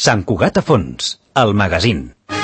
Sant Cugat a fons, el magazín.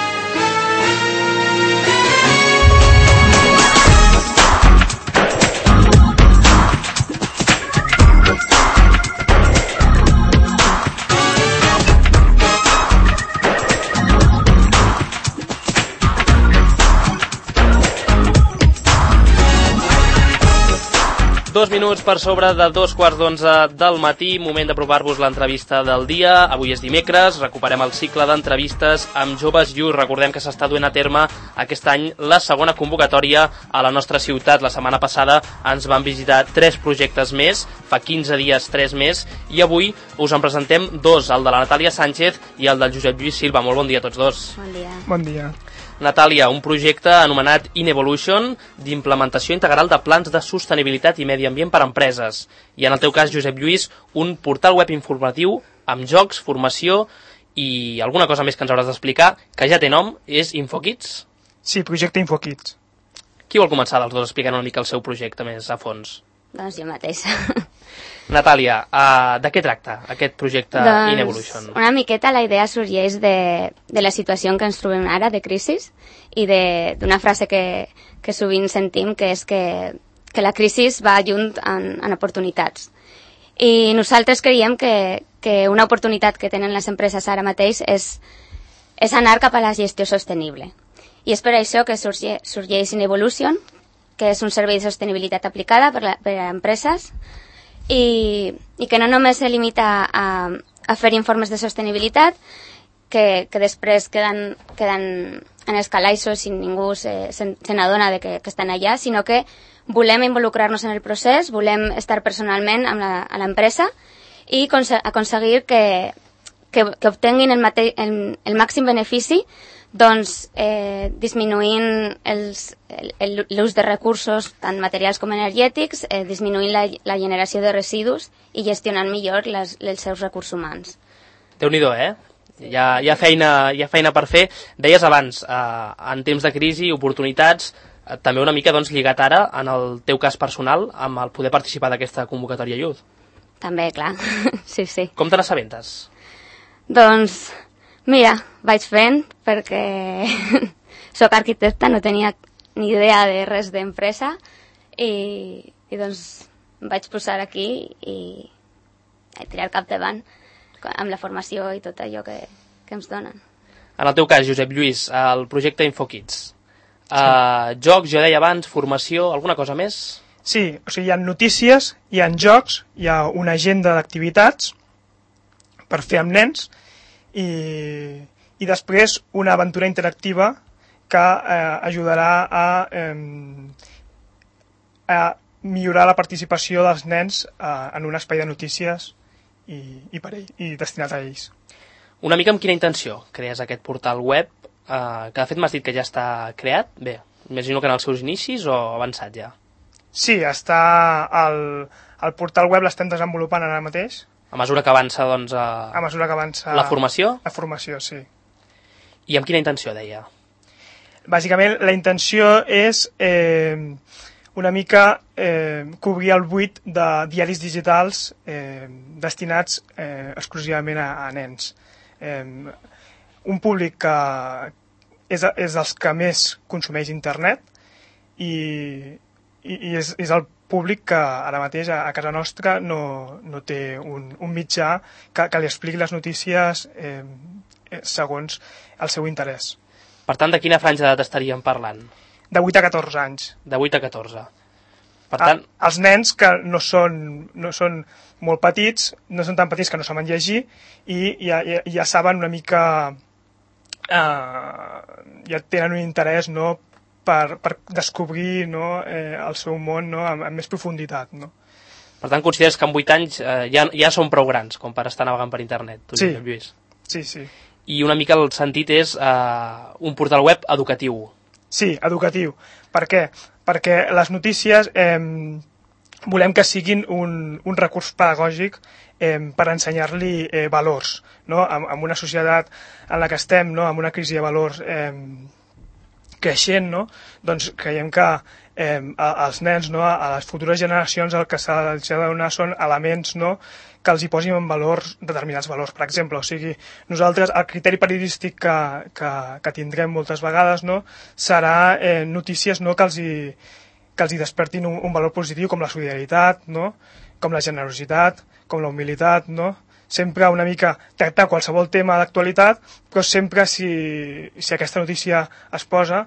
Dos minuts per sobre de 2:15 del matí, moment d'aprovar-vos l'entrevista del dia. Avui és dimecres, recuperem el cicle d'entrevistes amb joves youth. Recordem que s'està duent a terme aquest any la segona convocatòria a la nostra ciutat. La setmana passada ens van visitar 3 projectes més, fa 15 dies 3 més, i avui us en presentem 2, el de la Natàlia Sánchez i el del Josep Lluís Silva. Molt bon dia a tots dos. Bon dia. Bon dia. Natàlia, un projecte anomenat InEvolution d'implementació integral de plans de sostenibilitat i medi ambient per a empreses. I en el teu cas, Josep Lluís, un portal web informatiu amb jocs, formació i alguna cosa més que ens hauràs d'explicar, que ja té nom, és InfoKids? Sí, projecte InfoKids. Qui vol començar dels dos explicant una mica el seu projecte més a fons? Doncs jo mateixa. Natàlia, de què tracta aquest projecte InEvolution? Una miqueta la idea sorgeix de la situació en què ens trobem ara, de crisi, i d'una frase que sovint sentim, que és que la crisi va junt en oportunitats. I nosaltres creiem que una oportunitat que tenen les empreses ara mateix és anar cap a la gestió sostenible. I és per això que sorgeix InEvolution, que és un servei de sostenibilitat aplicada per a empreses, i que no només se limita a fer informes de sostenibilitat que després queden en els calaixos i ningú se n'adona que estan allà, sinó que volem involucrar-nos en el procés, volem estar personalment a l'empresa i aconseguir que obtenguin el màxim benefici, doncs disminuint l'ús de recursos tant materials com energètics, disminuint la generació de residus i gestionant millor els seus recursos humans. Déu-n'hi-do, Hi ha feina per fer. Deies abans, en temps de crisi, oportunitats, també una mica lligat ara, en el teu cas personal, amb el poder participar d'aquesta convocatòria Youth. També, clar, sí. Com te n'assabentes? Doncs, mira, vaig fent perquè sóc arquitecta, no tenia ni idea de res d'empresa i doncs em vaig posar aquí i a tirar cap davant amb la formació i tot allò que ens donen. En el teu cas, Josep Lluís, el projecte InfoKids. Jocs, jo deia abans, formació, alguna cosa més? Sí, o sigui, hi ha notícies, hi ha jocs, hi ha una agenda d'activitats per fer amb nens i després una aventura interactiva que ajudarà a millorar la participació dels nens en un espai de notícies i destinat a ells. Una mica amb quina intenció crees aquest portal web, que de fet m'has dit que ja està creat? Bé, imagino que en els seus inicis o avançat ja? Sí, el portal web l'estem desenvolupant ara mateix. A mesura que avança, doncs, a mesura que avança la formació? La formació, sí. I amb quina intenció, deia? Bàsicament, la intenció és una mica cobrir el buit de diaris digitals destinats exclusivament a nens. Un públic que és dels que més consumeix internet i és el públic que ara mateix a casa nostra no té un mitjà que li expliqui les notícies segons el seu interès. Per tant, de quina franja d'edat estaríem parlant? De 8 a 14 anys. De 8 a 14. Per tant... Els nens que no són molt petits, no són tan petits que no saben llegir i ja saben una mica... ja tenen un interès, no?, per descobrir, no, el seu món, no, amb més profunditat. No? Per tant, consideres que amb 8 anys ja són prou grans com per estar navegant per internet, tu, sí. Lluís? Sí. I una mica el sentit és un portal web educatiu. Sí, educatiu. Per què? Perquè les notícies volem que siguin un recurs pedagògic per ensenyar-li valors, no? En una societat en la que estem, no? Amb una crisi de valors creixent, no? Doncs creiem que als nens, no? A les futures generacions, el que s'ha de donar són elements, no? Que els hi posin en valors, determinats valors. Per exemple, o sigui, nosaltres, el criteri periodístic que tindrem moltes vegades, no? Serà notícies, no? Que els hi despertin un valor positiu, com la solidaritat, no? Com la generositat, com la humilitat, no? Sempre una mica tractar qualsevol tema d'actualitat, però sempre si aquesta notícia es posa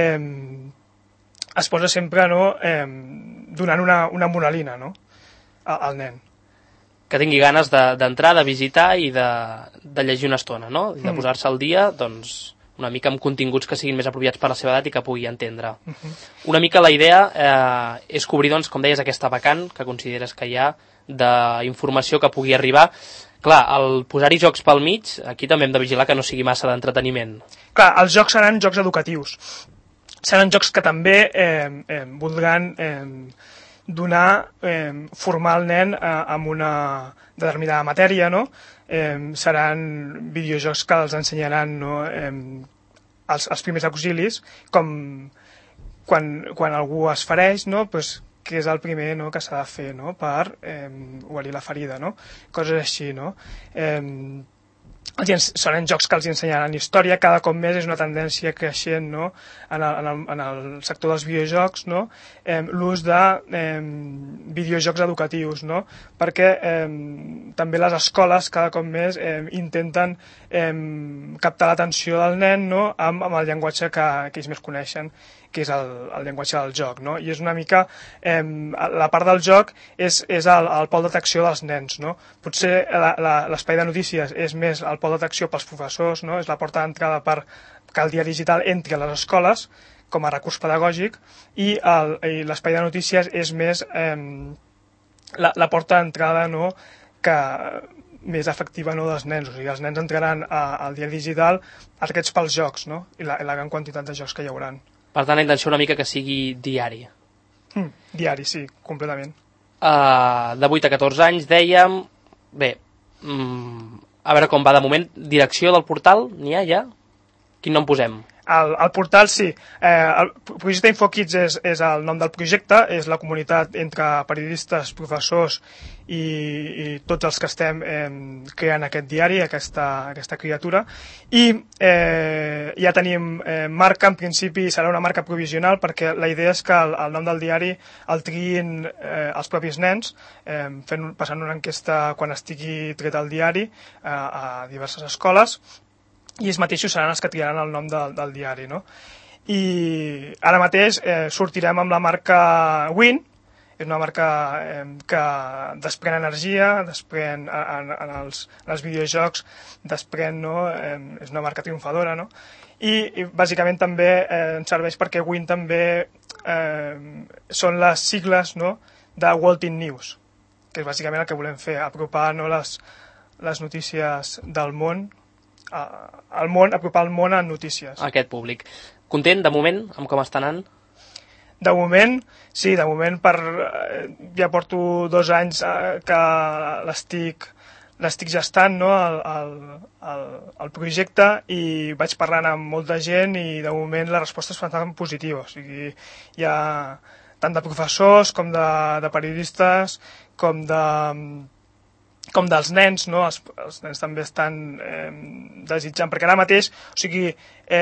sempre, no? Donant una moralina, no? Al nen. Que tingui ganes d'entrar, de visitar i de llegir una estona, no? I de posar-se al dia, doncs, una mica amb continguts que siguin més apropiats per la seva edat i que pugui entendre. Una mica la idea és cobrir, doncs, com deies, aquesta vacant que consideres que hi ha d'informació que pugui arribar. Clar, al posar-hi jocs pel mig, aquí també hem de vigilar que no sigui massa d'entreteniment. Clar, els jocs seran jocs educatius. Seran jocs que també voldran formar el nen amb una determinada matèria, no? Seran videojocs que els ensenyaran, no? Els primers auxilis, com quan algú es fereix, no? Pues, que és el primer, no? Que s'ha de fer, no? Per guarir la ferida, no? Coses així, no? Seran jocs que els ensenyaran història, cada cop més és una tendència creixent, no? En el sector dels videojocs, no? L'ús de videojocs educatius, no? Perquè també les escoles cada cop més intenten captar l'atenció del nen, no? Amb el llenguatge que ells més coneixen, que és el llenguatge del joc, no? I és una mica la part del joc és el pol d'atracció dels nens, no? Potser l'espai de notícies és més el pol d'atracció pels professors, no? És la porta d'entrada perquè el diari digital entri a les escoles com a recurs pedagògic i l'espai de notícies és més la porta d'entrada, no? Que més efectiva, no? Dels nens. O sigui, els nens entraran al diari digital atrets pels jocs, no? I la gran quantitat de jocs que hi hauran. Per tant, la intenció una mica que sigui diari. Diari, sí, completament. De 8 a 14 anys, dèiem... Bé, a veure com va de moment. Direcció del portal, n'hi ha ja? Quin nom posem? El portal, sí. El projecte InfoKids és el nom del projecte, és la comunitat entre periodistes, professors i tots els que estem creant aquest diari, aquesta criatura. I ja tenim marca, en principi serà una marca provisional, perquè la idea és que el nom del diari el triïn els propis nens, passant una enquesta quan estigui tret el diari a diverses escoles, i ells mateixos seran els que triaran el nom del diari, no? I ara mateix sortirem amb la marca Win, és una marca que desprèn energia, desprèn en els videojocs, desprèn, no? És una marca triomfadora, no? I bàsicament també ens serveix perquè Win també són les sigles, no? De World in News, que és bàsicament el que volem fer, apropar, no? les notícies del món, apropar el món a notícies. Aquest públic. Content, de moment, amb com està anant? De moment, sí, de moment ja porto 2 anys que l'estic gestant, no? el projecte, i vaig parlant amb molta gent i de moment la resposta és bastant positiva. O sigui, hi ha tant de professors com de periodistes com dels nens, no? Els nens també estan desitjant, perquè ara mateix, o sigui,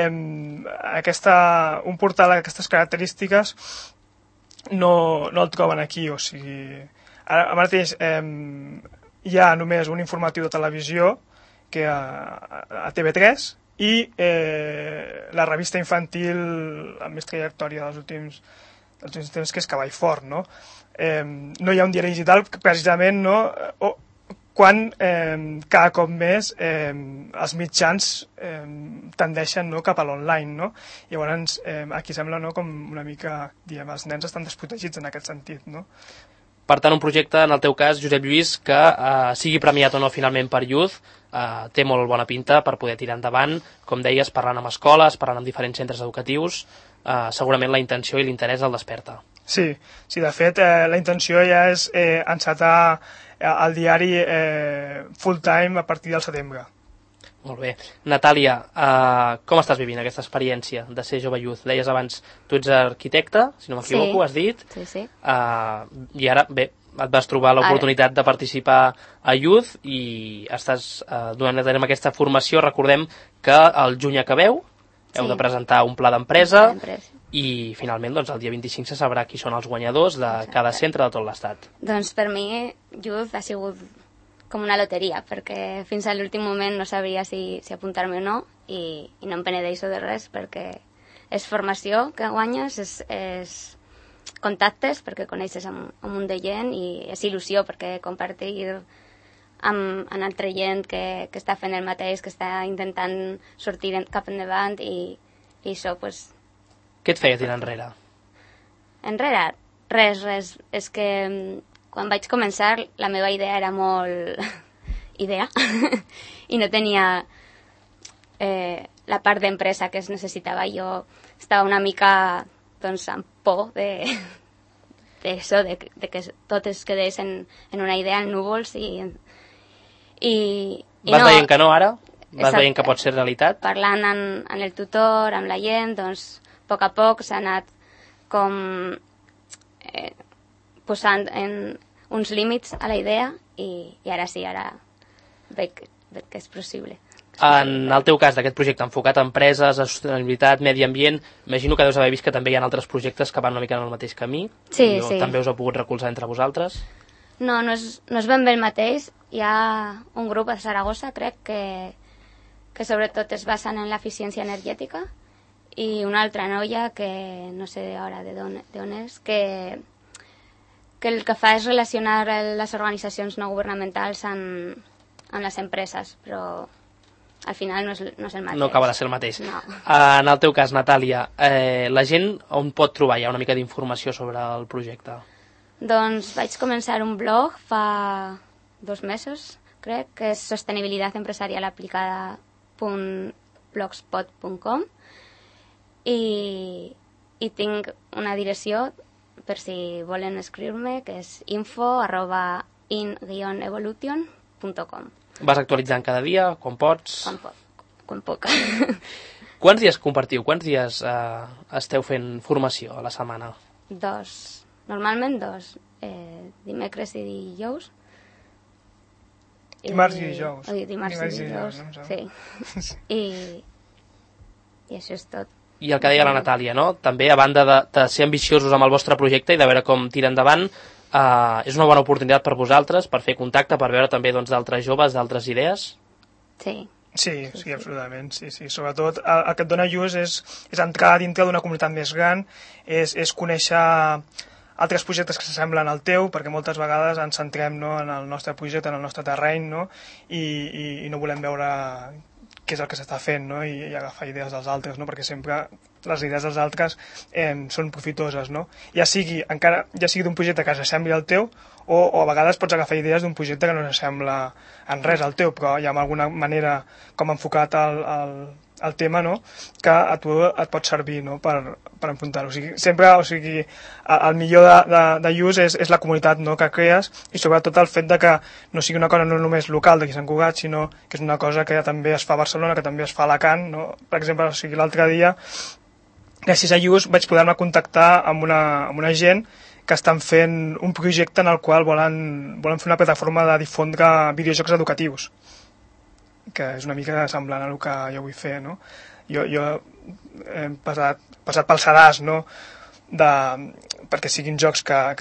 un portal d'aquestes característiques no el troben aquí, o sigui, ara mateix hi ha només un informatiu de televisió que a TV3 i la revista infantil amb més trajectòria dels últims temps, que és Cavall Fort, no? No hi ha un diari digital, precisament, no? Quan cada cop més els mitjans tendeixen, no? Cap a l'online, no? Llavors aquí sembla, no? Com una mica, diguem, els nens estan desprotegits en aquest sentit, no? Per tant, un projecte, en el teu cas, Josep Lluís, que sigui premiat o no finalment per Youth, té molt bona pinta per poder tirar endavant, com deies, parlant amb escoles, parlant amb diferents centres educatius, segurament la intenció i l'interès el desperta. Sí, de fet, la intenció ja és encetar el diari full time a partir del setembre. Molt bé. Natàlia, com estàs vivint aquesta experiència de ser Jove Youth? Deies abans, tu ets arquitecte, si no m'equivoco, has dit. Sí. I ara, bé, et vas trobar l'oportunitat de participar a Youth i estàs donant a terme aquesta formació. Recordem que al juny acabeu, heu de presentar un pla d'empresa i finalment doncs, el dia 25 se sabrà qui són els guanyadors de cada centre de tot l'Estat. Doncs per mi Youth ha sigut com una loteria, perquè fins a l'últim moment no sabria si apuntar-me o no i no em penedeixo de res, perquè és formació que guanyes, és contactes perquè coneixes un munt de gent i és il·lusió perquè compartir amb altra gent que està fent el mateix, que està intentant sortir cap endavant i això, doncs... Què et feia tirar enrere? Enrere? Res. És que quan vaig començar la meva idea era molt idea i no tenia la part d'empresa que es necessitava. Jo estava una mica doncs, amb por de que tot es quedés en una idea, en núvols i Vas veient que no ara? Vas veient que pot ser realitat? Parlant amb el tutor, amb la gent, doncs a poc s'ha anat com posant en uns límits a la idea i ara sí, ara veig que és possible. En el teu cas, d'aquest projecte enfocat a empreses, a sostenibilitat, medi ambient, imagino que deus haver vist que també hi ha altres projectes que van una mica en el mateix camí. Sí. També us heu pogut recolzar entre vosaltres? No és ben bé el mateix. Hi ha un grup a Saragossa, crec, que sobretot es basen en l'eficiència energètica i una altra noia que no sé ara d'on és, que el que fa és relacionar les organitzacions no governamentals amb les empreses, però al final no és el mateix. No acaba de ser el mateix. No. En el teu cas, Natàlia, la gent on pot trobar ja una mica d'informació sobre el projecte? Doncs vaig començar un blog fa 2 mesos, crec, que és sostenibilidatempresarialaplicada.blogspot.com i tinc una direcció per si volen escriure-me, que és info@in-evolution.com. Vas actualitzant cada dia, quan pots? Quan puc. Quants dies compartiu? Quants dies esteu fent formació a la setmana? 2. Normalment 2. Dimecres i dijous. Dimarts i dijous. Dimarts i dijous, sí. I això és tot. I el que deia la Natàlia, no? També, a banda de ser ambiciosos amb el vostre projecte i de veure com tira endavant, és una bona oportunitat per vosaltres, per fer contacte, per veure també d'altres joves, d'altres idees? Sí. Sí, absolutament. Sí. Sobretot el que et dona Youth és entrar dintre d'una comunitat més gran, és conèixer altres projectes que s'assemblen al teu, perquè moltes vegades ens centrem, no, en el nostre projecte, en el nostre terreny, no, i no volem veure què és el que s'està fent, no? I agafar idees dels altres, no? Perquè sempre les idees dels altres són profitoses, no? Ja sigui d'un projecte que s'assembli al teu o a vegades pots agafar idees d'un projecte que no s'assembla en res al teu, però hi ha alguna manera com enfocat el tema, no? Que a tu et pot servir, no? per enfrontar-ho. El millor de Youth és la comunitat, no? Que crees i sobretot el fet de que no sigui una cosa no només local d'aquí Sant Cugat, sinó que és una cosa que també es fa a Barcelona, que també es fa a Alacant, no? Per exemple, l'altre dia, gràcies a Youth, vaig poder-me contactar amb una gent que estan fent un projecte en el qual volen fer una plataforma de difondre videojocs educatius, que és una mica semblant a el que jo vull fer, no? Jo he passat pel sedàs, no? Perquè siguin jocs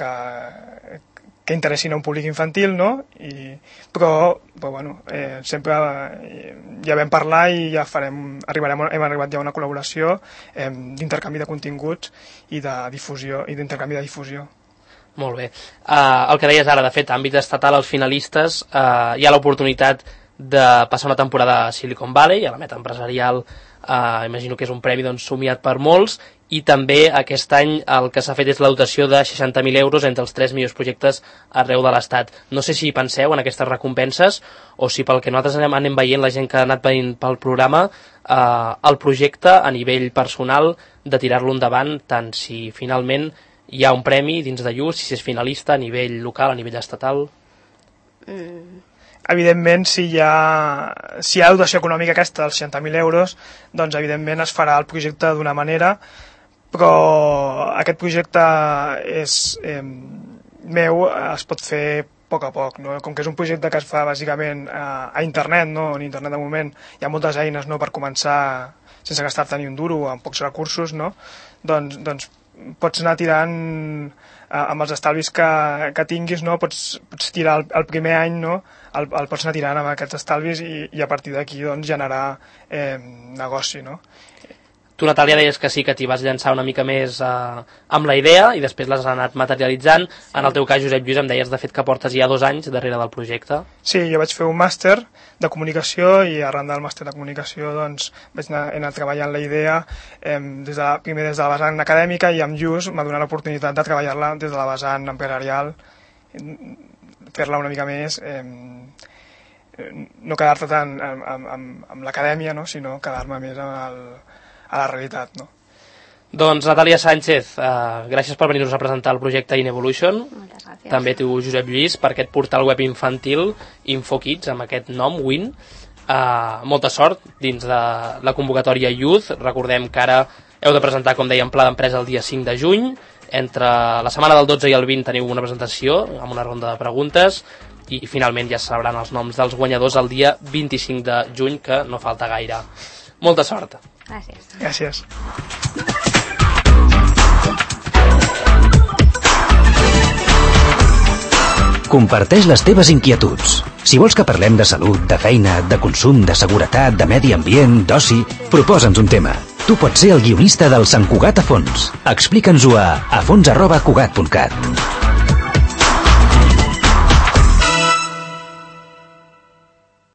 que interessin a un públic infantil, no? Però bueno, sempre ja vam parlar i ja hem arribat ja a una col·laboració d'intercanvi de continguts i d'intercanvi de difusió. Molt bé. El que deies ara, de fet, àmbit estatal, els finalistes, hi ha l'oportunitat de passar una temporada a Silicon Valley, a la meta empresarial, imagino que és un premi somiat per molts, i també aquest any el que s'ha fet és la dotació de 60.000 euros entre els 3 millors projectes arreu de l'Estat. No sé si penseu en aquestes recompenses o si pel que nosaltres anem veient, la gent que ha anat veient pel programa, el projecte a nivell personal de tirar-lo endavant, tant si finalment hi ha un premi dins de Youth, si és finalista a nivell local, a nivell estatal. evidentment, si hi ha dotació econòmica aquesta dels 60.000 euros, doncs evidentment es farà el projecte d'una manera, però aquest projecte meu es pot fer a poc, no? Com que és un projecte que es fa bàsicament a internet, no? En internet de moment hi ha moltes eines, no?, per començar sense gastar-te ni un duro, amb pocs recursos, no? Doncs pots anar tirant amb els estalvis que tinguis, no? Pots tirar el primer any, no? El pots anar tirant amb aquests estalvis i a partir d'aquí doncs, generar negoci, no? Tu, Natàlia, deies que sí, que t'hi vas llançar una mica més amb la idea i després l'has anat materialitzant. Sí. En el teu cas, Josep Lluís, em deies de fet que portes ja 2 anys darrere del projecte. Sí, jo vaig fer un màster de comunicació i arran del màster de comunicació doncs, he anat treballant la idea primer des de la vessant acadèmica i amb Lluís m'ha donat l'oportunitat de treballar-la des de la vessant empresarial, fer-la una mica més, no quedar-te tant amb l'acadèmia, no? Sinó quedar-me més a la realitat, no? Doncs, Natàlia Sánchez, gràcies per venir-nos a presentar el projecte InEvolution. Moltes gràcies. També tu, Josep Lluís, per aquest portal web infantil InfoKids, amb aquest nom, WIN. Molta sort dins de la convocatòria Youth. Recordem que ara heu de presentar, com dèiem, pla d'empresa el dia 5 de juny. Entre la setmana del 12 i el 20 teniu una presentació amb una ronda de preguntes i finalment ja es sabran els noms dels guanyadors el dia 25 de juny, que no falta gaire. Molta sort. Gràcies. Comparteix les teves inquietuds. Si vols que parlem de salut, de feina, de consum, de seguretat, de medi ambient, d'oci, proposa'ns un tema. Tu pots ser el guionista del Sant Cugat a Fons. Explica'ns-ho a fons@cugat.cat.